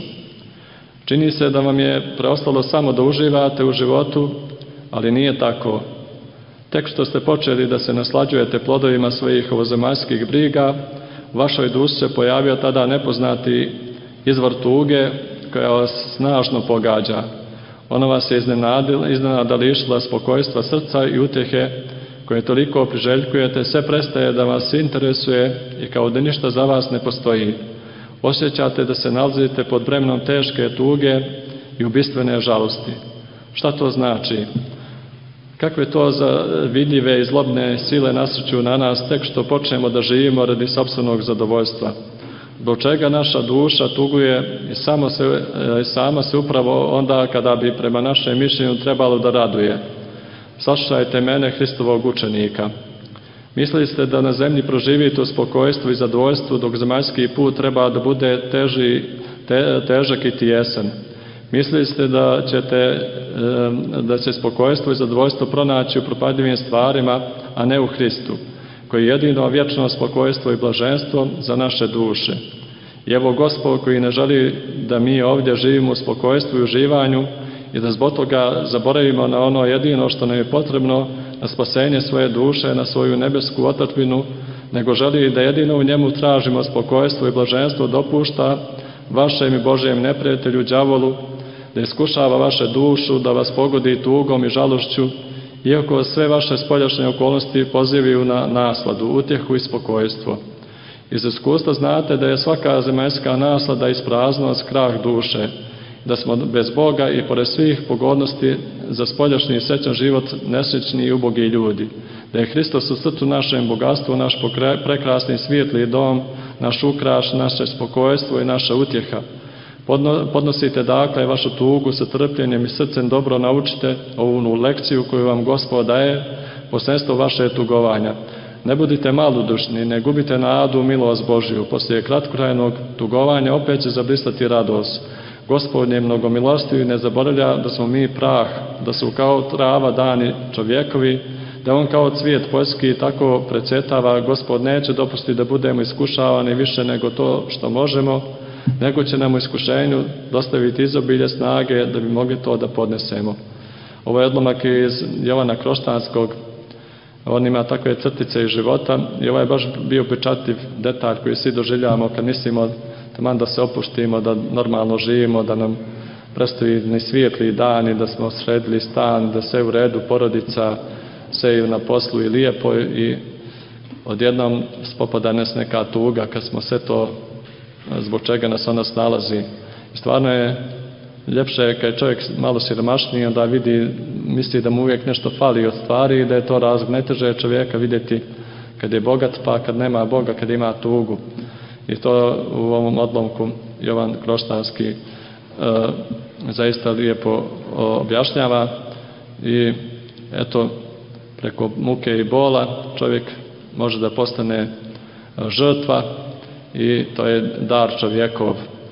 Čini se da vam je preostalo samo da uživate u životu, ali nije tako. Tek što ste počeli da se naslađujete plodovima svojih ovozemaljskih briga, u vašoj duši se pojavio tada nepoznati izvor tuge koja vas snažno pogađa. Ona vas je iznenada lišila spokojstva srca i utjehe koje toliko priželjkujete, sve prestaje da vas interesuje i kao da ništa za vas ne postoji. Osjećate da se nalazite pod bremenom teške tuge i ubistvene žalosti. Šta to znači? Kakve to za vidljive i zlobne sile nasrću na nas tek što počnemo da živimo radi sopstvenog zadovoljstva? Zbog čega naša duša tuguje i samo se, sama se upravo onda kada bi prema našem mišljenju trebalo da raduje? Saslušajte mene, Hristovog učenika. Mislili ste da na zemlji proživite u spokojstvu i zadovoljstvu, dok zemaljski put treba da bude teži, te, težak i tijesan. Mislili ste da ćete, da će spokojstvo i zadovoljstvo pronaći u propadljivim stvarima, a ne u Hristu, koji je jedino vječno spokojstvo i blaženstvo za naše duše. I evo Gospod koji ne želi da mi ovdje živimo u spokojstvu i uživanju i da zbog toga zaboravimo na ono jedino što nam je potrebno, na spasenje svoje duše, na svoju nebesku otadžbinu, nego želi da jedino u njemu tražimo spokojstvo i blaženstvo, dopušta vašem i Božijem neprijatelju, đavolu, da iskušava vaše dušu, da vas pogodi tugom i žalošću, iako sve vaše spoljašnje okolnosti pozivaju na nasladu, utjehu i spokojstvo. Iz iskustva znate da je svaka zemaljska naslada ispraznost, krah duše, da smo bez Boga i pored svih pogodnosti za spoljašnji i srećan život nesrećni i ubogi ljudi, da je Hristos u srcu našem bogatstvu, naš prekrasni svijetli dom, naš ukraš, naše spokojstvo i naša utjeha. Podnosite dakle vašu tugu sa trpljenjem i srcem, dobro naučite ovu lekciju koju vam Gospod daje posredstvom vaše tugovanja. Ne budite malodušni, ne gubite nadu u milost Božju. Poslije kratkotrajnog tugovanja opet će zablistati radost. Gospod je mnogomilostiv i ne zaboravlja da smo mi prah, da su kao trava dani čovjekovi, da on kao cvijet poljski tako precvjetava. Gospod neće dopustiti da budemo iskušavani više nego to što možemo, nego će nam u iskušenju dostaviti izobilje snage da bi mogli to da podnesemo. Ovo je odlomak iz Jovana Kroštanskog. On ima takve crtice iz života i ovo je baš bio pečatljiv detalj koji svi doživljavamo kad mislimo taman da se opuštimo, da normalno živimo, da nam prestoji ni svijetli dani, da smo sredili stan, da sve u redu, porodica, sve je na poslu i lijepo, i odjednom spopada nas neka tuga kad smo sve to, zbog čega nas ona snalazi. Stvarno je ljepše kad je čovjek malo siromašniji, onda vidi, misli da mu uvijek nešto fali od stvari i da je to razlog. Najteže je čovjeka vidjeti kad je bogat, pa kad nema Boga, kad ima tugu. I to u ovom odlomku Jovan Kroštanski e, zaista lijepo objašnjava. I eto, preko muke i bola čovjek može da postane žrtva i to je dar čovjekov.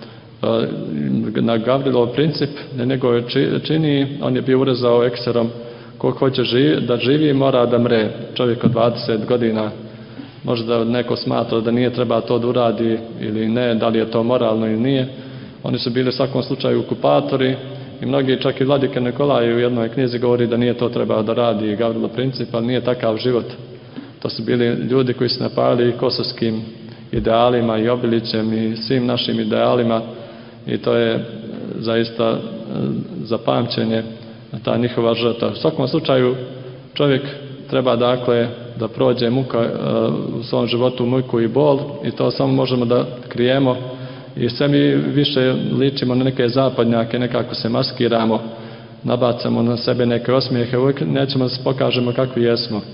Na Gavrilov princip da nego čini, on je bio urezao ekserom: ko hoće živi, da živi mora da mre. Čovjek od dvadeset godina, možda neko smatra da nije treba to da uradi ili ne, da li je to moralno ili nije. Oni su bili u svakom slučaju okupatori i mnogi, čak i vladike Nikolaj u jednoj knjizi govori da nije to trebao da radi Gavrilov princip, ali nije takav život. To su bili ljudi koji su napali kosovskim idealima i Obilićem i svim našim idealima, i to je zaista za pamćenje ta njihova žrtva. U svakom slučaju čovjek treba dakle da prođe muka, u svom životu muku i bol, i to samo možemo da krijemo, i sve mi više ličimo na neke zapadnjake, nekako se maskiramo, nabacamo na sebe neke osmijehe, uvijek nećemo da se pokažemo kakvi jesmo.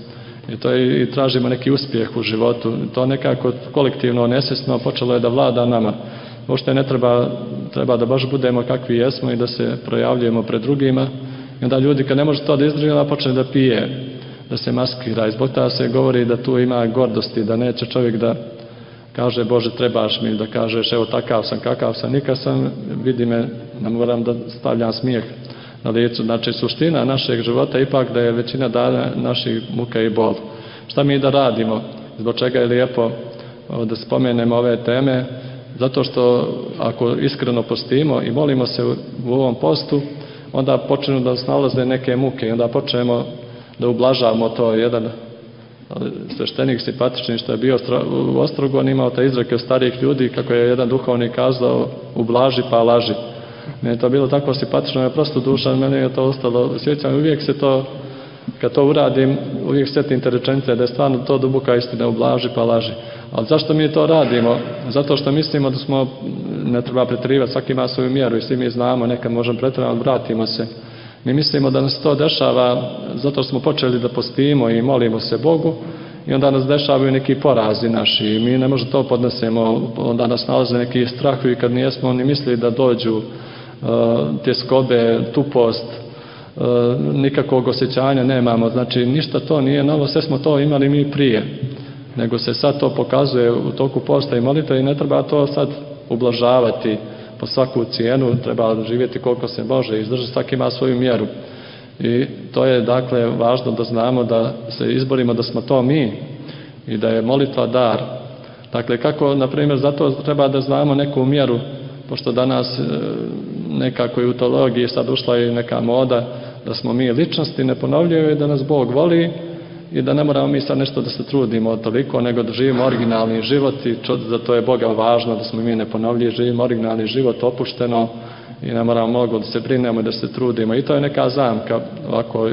I to je, i tražimo neki uspjeh u životu. To nekako kolektivno, nesvjesno počelo je da vlada nama. Uopšte ne treba, treba da baš budemo kakvi jesmo i da se projavljujemo pred drugima. I onda ljudi kad ne može to da izdrži, onda počne da pije, da se maskira. I zbog toga se govori da tu ima gordosti, da neće čovjek da kaže Bože trebaš mi, da kažeš evo takav sam, kakav sam, nikad sam, vidi me, ne moram da stavljam smijeh na licu. Znači suština našeg života ipak da je većina dana naših muka i bol. Šta mi da radimo? Zbog čega je lijepo da spomenemo ove teme? Zato što ako iskreno postimo i molimo se u ovom postu, onda počnu da snalaze neke muke i onda počnemo da ublažavamo to. Jedan sveštenik simpatični što je bio u Ostrogu, on imao te izreke od starijih ljudi, kako je jedan duhovnik kazao, ublaži pa laži. Meni je to bilo tako simpatično, je prosto duša, meni je to ostalo, sjećam, uvijek se to, kad to uradim, uvijek sjetim te rečenice da je stvarno to duboka istina, ublaži pa laži. Ali zašto mi to radimo? Zato što mislimo da smo, ne treba pretjerivati, svaki ima svoju mjeru i svi mi znamo, nekad možemo pretjerati, vratimo se. Mi mislimo da nas to dešava zato smo počeli da postimo i molimo se Bogu i onda nas dešavaju neki porazi naši i mi ne možemo to podnesemo, onda nas nalaze neki strahovi kad nijesmo ni mislili da dođu uh, tjeskobe, tupost, uh, nikakvog osjećanja nemamo, znači ništa to nije novo, sve smo to imali mi prije, nego se sad to pokazuje u toku posta i molitve i ne treba to sad ublažavati po svaku cijenu, treba živjeti koliko se može, izdržati, svaki ima svoju mjeru. I to je dakle važno da znamo da se izborimo da smo to mi i da je molitva dar. Dakle, kako, na primjer, zato treba da znamo neku mjeru, pošto danas nekako i u teologiji sad ušla i neka moda da smo mi ličnosti neponovljive i da nas Bog voli i da ne moramo mi sad nešto da se trudimo toliko, nego da živimo originalni život i zato je Boga važno da smo mi neponovljivi, živimo originalni život opušteno i ne moramo mnogo da se brinemo i da se trudimo. I to je neka zamka, ovako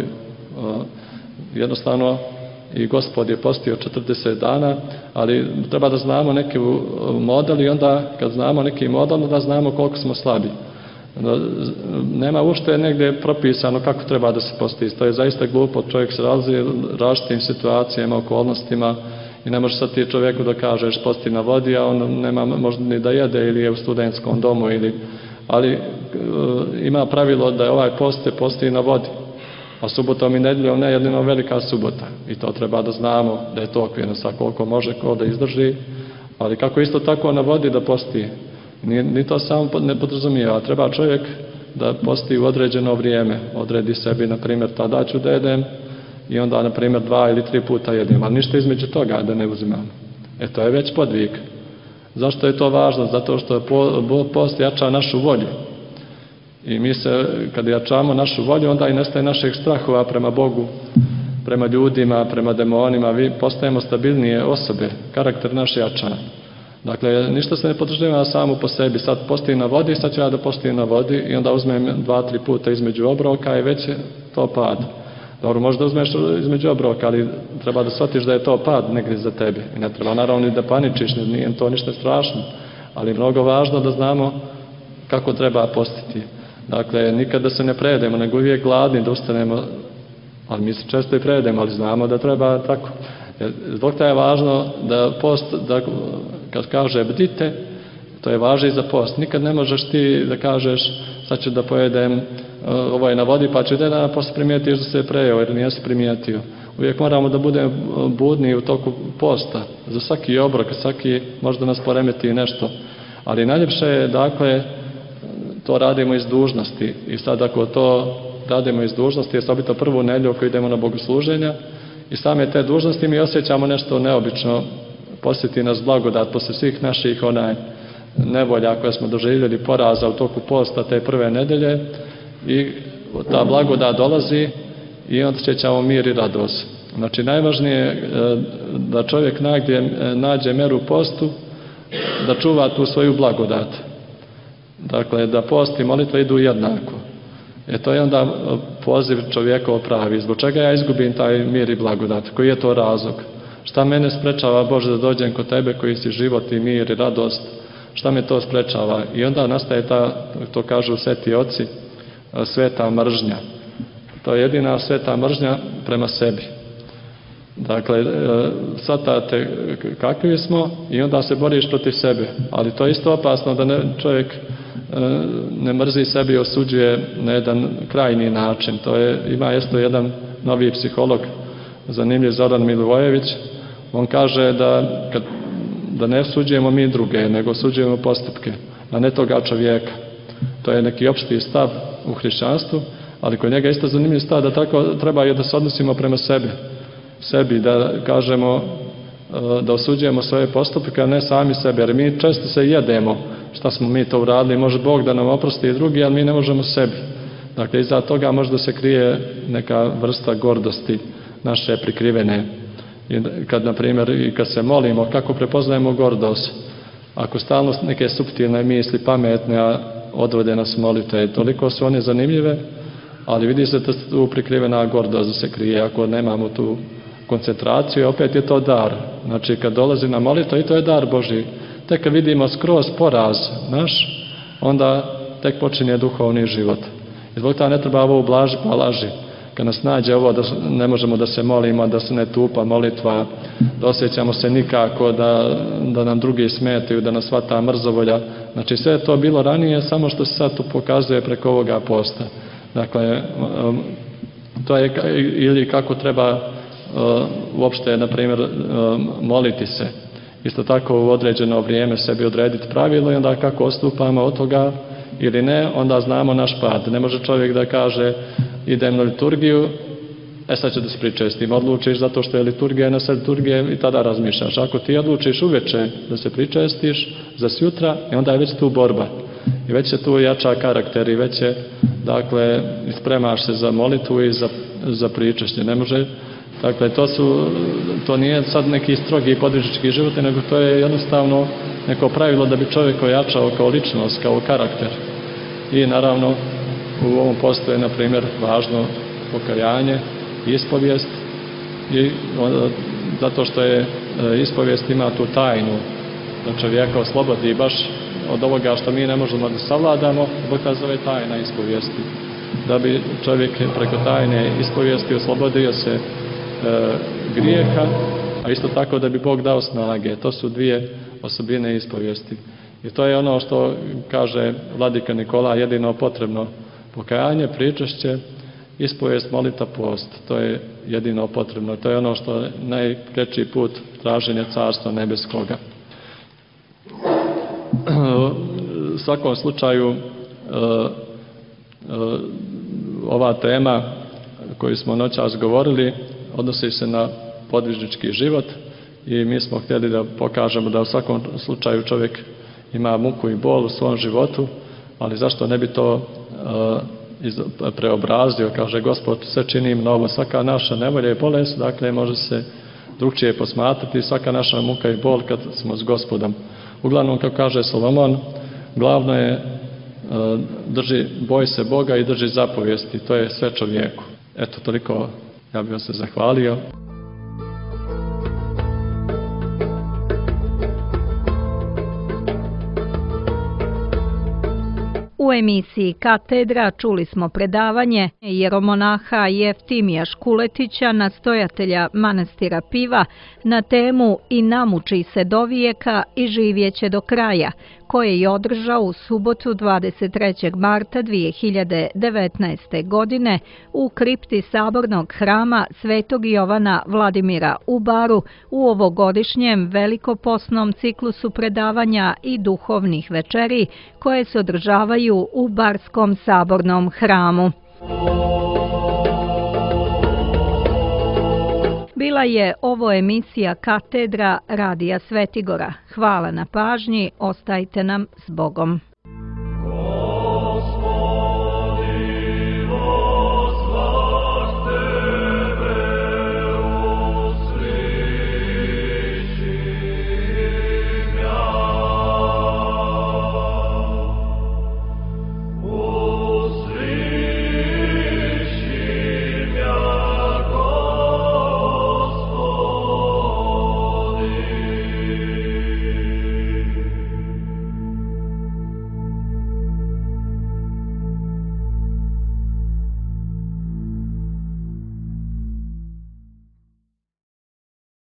jednostavno i Gospod je postio četrdeset dana, ali treba da znamo neki model i onda kad znamo neki model, da znamo koliko smo slabi. Nema uopšte negdje propisano kako treba da se posti. To je zaista glupo, čovjek se razlije različitim situacijama, okolnostima i ne može sad ti čovjeku da kažeš posti na vodi, a on nema možda ni da jede ili je u studentskom domu, ili, ali ima pravilo da je ovaj post se posti na vodi, a subotom i nedjeljom ne, jedino velika subota i to treba da znamo da je to okvirno sa koliko može ko da izdrži, ali kako isto tako na vodi da posti. Ni, ni to samo ne podrazumijeva. Treba čovjek da posti u određeno vrijeme. Odredi sebi, na primjer, tada ću da jedem i onda, na primjer, dva ili tri puta jedem. Ali ništa između toga da ne uzimam. E, to je već podvig. Zašto je to važno? Zato što post jača našu volju. I mi se, kad jačamo našu volju, onda i nestaje našeg strahova prema Bogu, prema ljudima, prema demonima. Vi postajemo stabilnije osobe. Karakter naš jača. Dakle, ništa se ne podrazumijeva samo po sebi. Sad postim na vodi, sad ću ja da postim na vodi i onda uzmem dva, tri puta između obroka i već je to pad. Dobro, možda uzmeš između obroka, ali treba da shvatiš da je to pad negdje za tebi. I ne treba naravno ni da paničiš, nije to ništa strašno, ali je mnogo važno da znamo kako treba postiti. Dakle, nikad da se ne prejedemo, nego uvijek gladni da ustanemo, ali mi se često i prejedemo, ali znamo da treba tako. Zbog toga je važno da post, da, kad kaže bdite, to je važno i za post. Nikad ne možeš ti da kažeš sad ću da pojedem, ovo je na vodi pa ću da dana posle primijetiš da se je prejeo jer nijesi primijetio. Uvijek moramo da budemo budni u toku posta. Za svaki obrok, svaki možda nas poremeti nešto. Ali najljepše je, dakle, to radimo iz dužnosti. I sad ako to radimo iz dužnosti, je osobito prvu nedjelju ako idemo na bogosluženja, i same te dužnosti mi osjećamo nešto neobično, posjeti nas blagodat posle svih naših onaj nevolja koje smo doživjeli, poraza u toku posta te prve nedelje i ta blagodat dolazi i onda osjećamo mir i radost. Znači najvažnije je da čovjek nađe, nađe meru u postu, da čuva tu svoju blagodat. Dakle, da post i molitva idu jednako. E to je onda poziv čovjekov pravi. Zbog čega ja izgubim taj mir i blagodat? Koji je to razlog? Šta mene sprečava, Bože, da dođem kod Tebe koji si život i mir i radost? Šta me to sprečava? I onda nastaje ta, to kažu sveti oci, sveta mržnja. To je jedina sveta mržnja prema sebi. Dakle, shvatate kakvi smo i onda se boriš protiv sebe. Ali to je isto opasno da ne, čovjek ne mrzi sebi i osuđuje na jedan krajni način. To je, ima isto jedan novi psiholog, zanimljiv, Zoran Milivojević. On kaže da, kad, da ne osuđujemo mi druge, nego osuđujemo postupke, a ne toga čovjeka. To je neki opšti stav u hrišćanstvu, ali kod njega isto zanimljiv stav da tako treba i da se odnosimo prema sebi. sebi, da kažemo, da osuđujemo svoje postupke, a ne sami sebe, jer mi često se jedemo šta smo mi to uradili, može Bog da nam oprosti i drugi, ali mi ne možemo sebi. Dakle, iza toga možda se krije neka vrsta gordosti naše prikrivene. I kad, na primjer, i kad se molimo, kako prepoznajemo gordost? Ako stalno neke suptilne misli, pametne, a odvode nas molite, toliko su one zanimljive, ali vidi se da tu prikrivena gordost da se krije, ako nemamo tu koncentraciju, opet je to dar. Znači, kad dolazi na molitvu, i to je dar Božji. Tek kad vidimo skroz poraz naš, onda tek počinje duhovni život. I zbog toga ne treba ovo ublaži pa laži. Kad nas nađe ovo da ne možemo da se molimo, da se ne tupa molitva, da osjećamo se nikako, da, da nam drugi smetaju, da nas hvata mrzovolja. Znači, sve je to bilo ranije, samo što se sad tu pokazuje preko ovoga posta. Dakle, to je ili kako treba uopšte, na primjer, moliti se. Isto tako u određeno vrijeme sebi odrediti pravilo i onda kako odstupamo od toga ili ne, onda znamo naš pad. Ne može čovjek da kaže idem na liturgiju, e sad ću da se pričestim. Odlučiš zato što je liturgija, na sad liturgije i tada razmišljaš. Ako ti odlučiš uveče da se pričestiš za sutra, i onda je već tu borba. I već se tu jača karakter i već je, dakle, spremaš se za molitvu i za, za pričešće. Ne može, dakle, to su, to nije sad neki strogi podvižnički život, nego to je jednostavno neko pravilo da bi čovjek ojačao kao ličnost, kao karakter. I naravno, u ovom postu je, na primjer, važno pokajanje, ispovijest, i zato što je ispovijest ima tu tajnu, da čovjeka oslobodi baš od ovoga što mi ne možemo da savladamo, Bog ta zove tajna ispovijesti. Da bi čovjek preko tajne ispovijesti oslobodio se e, grijeha, a isto tako da bi Bog dao snage. To su dvije osobine ispovijesti. I to je ono što kaže vladika Nikola, jedino potrebno pokajanje, pričešće, ispovijest, molita, post. To je jedino potrebno. To je ono što je najkraći put traženja Carstva nebeskoga. U svakom slučaju ova tema koju smo noćas govorili odnosi se na podvižnički život i mi smo htjeli da pokažemo da u svakom slučaju čovjek ima muku i bol u svom životu, ali zašto ne bi to preobrazio, kaže Gospod, sve činim novo, svaka naša nevolja i bolest, dakle može se drugčije posmatrati, svaka naša muka i bol kad smo s Gospodom. Uglavnom, kako kaže Solomon, glavno je drži, boj se Boga i drži zapovijesti, to je sve čovjeku. Eto, toliko, ja bih vam se zahvalio. U emisiji Katedra čuli smo predavanje jeromonaha Jeftimija Škuletića, nastojatelja manastira Piva, na temu I namuči se dovijeka i živjeće do kraja, koje je održao u subotu dvadeset trećeg marta dvije hiljade devetnaeste. godine u kripti Sabornog hrama Svetog Jovana Vladimira u Baru u ovogodišnjem velikoposnom ciklusu predavanja i duhovnih večeri koje se održavaju u Barskom Sabornom hramu. Bila je ovo emisija Katedra Radija Svetigora. Hvala na pažnji, ostajte nam s Bogom.